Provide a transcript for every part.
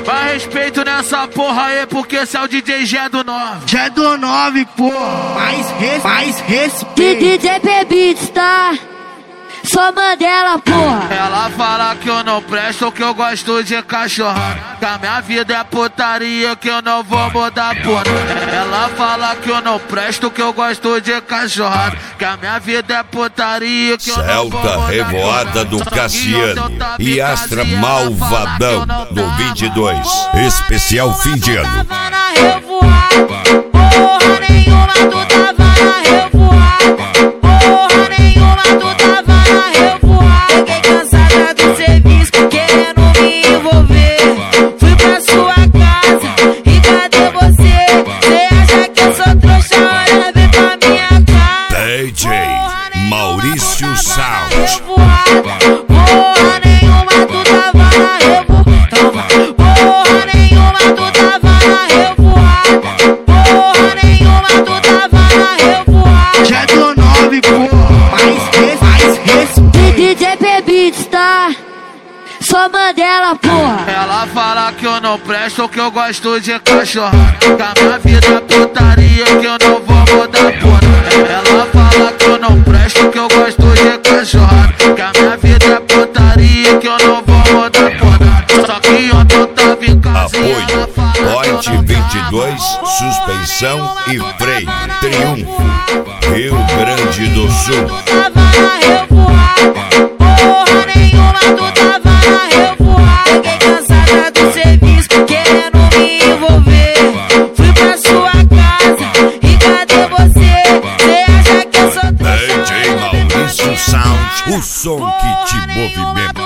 Vai respeito nessa porra aí, porque esse é o DJ G do 9. G do 9, porra. Mais respeito. DJ Bebitos, tá? Só Mandela, porra. Ela fala que eu não presto, que eu gosto de cachorrada, que a minha vida é putaria, que eu não vou mudar porra. Ela fala que eu não presto, que eu gosto de cachorrada, que a minha vida é putaria, que eu não vou mudar. Celta Revoada do Cassiane e Astra Malvadão do 22. Especial fim de ano. Tava na revoada, porra nenhuma, tu tava na revoada. Porra nenhuma, tu tava na revoada. Fiquei cansada do serviço, querendo me envolver. Fui pra sua casa, e cadê você? Cê acha que eu sou trouxa? Olha, vem pra minha casa. DJ Maurício Sound. Porra nenhuma, tu tava na revoada. Porra nenhuma, tu tava na revoada. Porra nenhuma, tu tava na revoada. G do 9, porra. Mais respeito. DJ Bebitos, tá? Só Mandela, porra. Ela fala que eu não presto, que eu gosto de cachorrada, que a minha vida é putaria, que eu não vou mudar porra. Ela fala que eu não presto, que eu gosto de cachorrada, que a minha vida é putaria, que eu não vou mudar porra. Só que ontem eu tava em casa e ela fala Apoio Point 22, suspensão e freio. Triunfo, Rio Grande do Sul. Tava na revoada. Porra nenhuma, tu tava na revoada. Fiquei cansada do serviço, querendo me envolver. Fui pra sua casa, e cadê você? Cê acha que eu sou trouxa? DJ Maurício Sound, o som que te movimenta.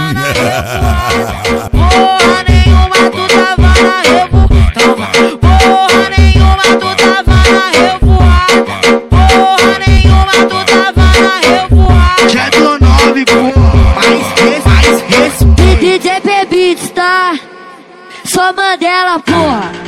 Porra nenhuma, tu tava na revoada. Porra nenhuma, tu tava na revoada. Porra nenhuma, tu tava na revoada. G do 9, porra. Mais respeito. DJ Bebitos, tá? Só Mandela, porra.